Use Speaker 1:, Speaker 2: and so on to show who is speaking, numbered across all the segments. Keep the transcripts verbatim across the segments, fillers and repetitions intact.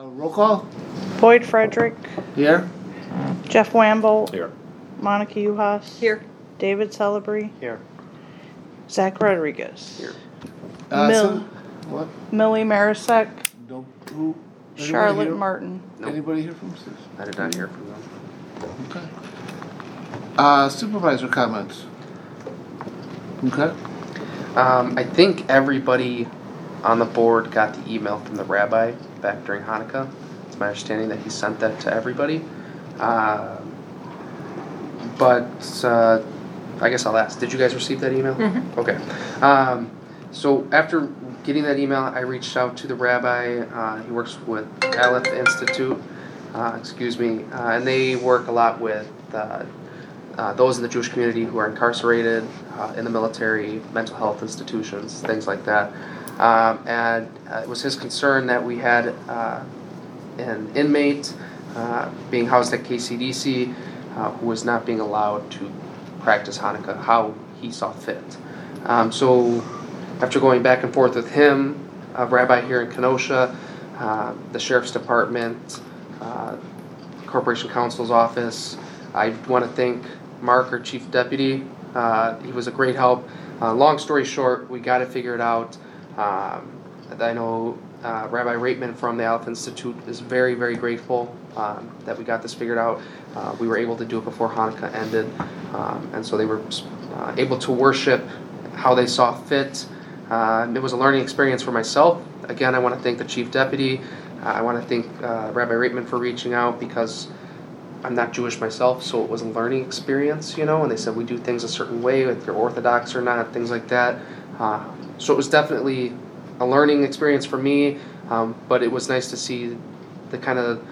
Speaker 1: roll call?
Speaker 2: Boyd Frederick,
Speaker 1: Here?
Speaker 2: Jeff Wamble,
Speaker 3: Here.
Speaker 2: Monica Uhas,
Speaker 4: Here.
Speaker 2: David Celebree,
Speaker 3: Here.
Speaker 2: Zach Rodriguez,
Speaker 3: Here.
Speaker 1: Uh,
Speaker 2: Mill.
Speaker 1: so- What?
Speaker 2: Millie Marisek,
Speaker 1: No, who? anybody
Speaker 2: Charlotte
Speaker 1: here?
Speaker 2: Martin.
Speaker 3: Nope.
Speaker 1: Anybody here from Sis?
Speaker 3: I did not hear from them.
Speaker 1: Okay. Uh, supervisor comments? Okay.
Speaker 3: Um, I think everybody on the board got the email from the rabbi back during Hanukkah. It's my understanding that he sent that to everybody. Uh, but uh, I guess I'll ask, did you guys receive that email?
Speaker 4: Mhm.
Speaker 3: Okay. Um, so after getting that email, I reached out to the rabbi. Uh, he works with Aleph Institute, uh, excuse me, uh, and they work a lot with uh, uh, those in the Jewish community who are incarcerated, uh, in the military, mental health institutions, things like that. Um, and uh, it was his concern that we had uh, an inmate uh, being housed at K C D C uh, who was not being allowed to practice Hanukkah how he saw fit. Um, so after going back and forth with him, a rabbi here in Kenosha, uh, the sheriff's department, uh, corporation counsel's office, I want to thank Mark, our chief deputy. Uh, he was a great help. Uh, long story short, we got it figured out. Um, I know uh, Rabbi Reitman from the Aleph Institute is very, very grateful um, that we got this figured out. Uh, we were able to do it before Hanukkah ended, um, and so they were uh, able to worship how they saw fit. Uh, it was a learning experience for myself. Again, I want to thank the chief deputy. Uh, I want to thank uh, Rabbi Reitman for reaching out because I'm not Jewish myself, so it was a learning experience, you know, and they said we do things a certain way, if you're Orthodox or not, things like that. Uh, so it was definitely a learning experience for me, um, but it was nice to see the kind of,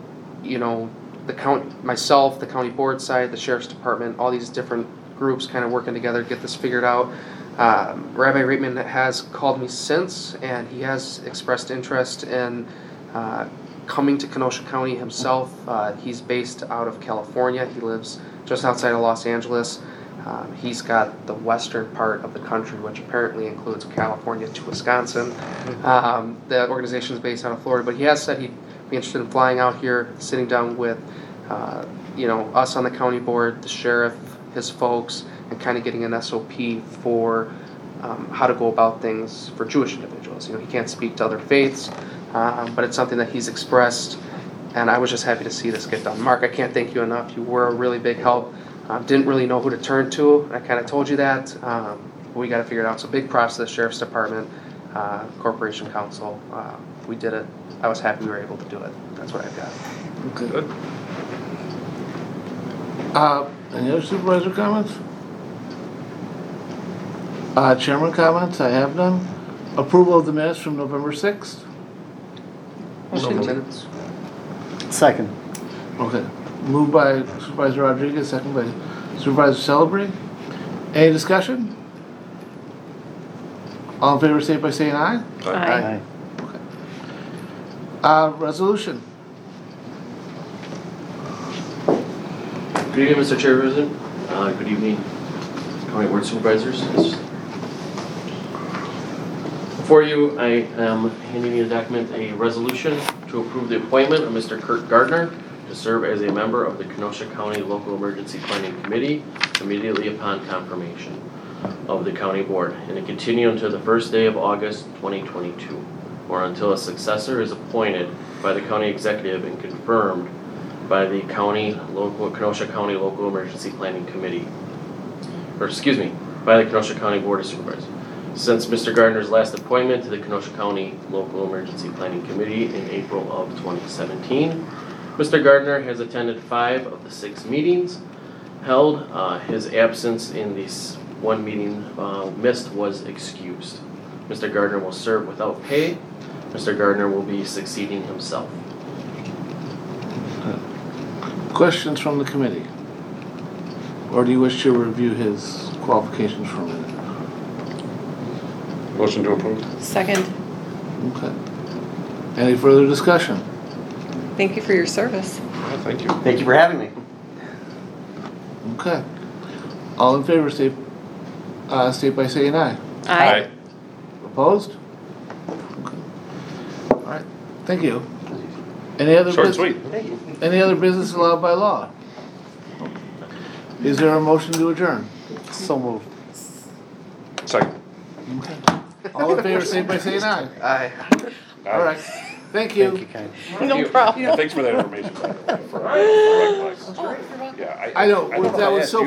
Speaker 3: you know, the count, myself, the county board side, the sheriff's department, all these different groups kind of working together to get this figured out. Um, Rabbi Reitman has called me since, and he has expressed interest in uh, coming to Kenosha County himself. Uh, he's based out of California. He lives just outside of Los Angeles. Um, he's got the western part of the country, which apparently includes California to Wisconsin. Um, the organization is based out of Florida, but he has said he'd be interested in flying out here, sitting down with, uh, you know, us on the county board, the sheriff, his folks, and kind of getting an S O P for um, how to go about things for Jewish individuals. You know, he can't speak to other faiths, um, but it's something that he's expressed, and I was just happy to see this get done. Mark, I can't thank you enough. You were a really big help. Um, didn't really know who to turn to. I kind of told you that. Um, we got to figure it out. So big props to the sheriff's department, uh, corporation counsel. Uh, we did it. I was happy we were able to do it. That's what I've got.
Speaker 1: Okay. Good. Uh, any other supervisor comments? Uh, chairman comments, I have none. Approval of the minutes from November sixth?
Speaker 3: So minutes.
Speaker 5: Second.
Speaker 1: Okay. Moved by Supervisor Rodriguez, second by Supervisor Celebree. Any discussion? All in favor, say by saying aye.
Speaker 4: Aye.
Speaker 1: Okay. Uh, resolution.
Speaker 6: Good evening, Mister Chairperson. Uh, good evening, County Board Supervisors. Before you, I am handing you a document, a resolution to approve the appointment of Mister Kurt Gardner to serve as a member of the Kenosha County Local Emergency Planning Committee immediately upon confirmation of the County Board, and to continue until the first day of August twenty twenty-two, or until a successor is appointed by the County Executive and confirmed by the County Local Kenosha County Local Emergency Planning Committee, or excuse me, by the Kenosha County Board of Supervisors. Since Mister Gardner's last appointment to the Kenosha County Local Emergency Planning Committee in April of twenty seventeen, Mister Gardner has attended five of the six meetings held. Uh, his absence in this one meeting uh, missed was excused. Mister Gardner will serve without pay. Mister Gardner will be succeeding himself.
Speaker 1: Questions from the committee? Or do you wish to review his qualifications for a minute?
Speaker 7: Motion to approve.
Speaker 4: Second.
Speaker 1: Okay. Any further discussion?
Speaker 4: Thank you for your service.
Speaker 7: Yeah, thank you.
Speaker 5: Thank you for having me.
Speaker 1: Okay. All in favor, state, uh, state by saying aye.
Speaker 4: Aye.
Speaker 1: Opposed? Okay. All right. Thank you. Any other
Speaker 7: Short and
Speaker 1: business?
Speaker 7: sweet.
Speaker 1: Any other business allowed by law? Is there a motion to adjourn?
Speaker 5: So moved.
Speaker 7: Second.
Speaker 1: All in favor, say by saying aye.
Speaker 3: Aye.
Speaker 1: All right. Thank you.
Speaker 5: Thank you, Ken.
Speaker 2: No problem.
Speaker 7: Thanks for that information, by the way, for, for Red Flags. Yeah,
Speaker 1: I know,
Speaker 7: I don't know
Speaker 1: that
Speaker 7: if I
Speaker 1: was
Speaker 7: asked
Speaker 1: so
Speaker 7: you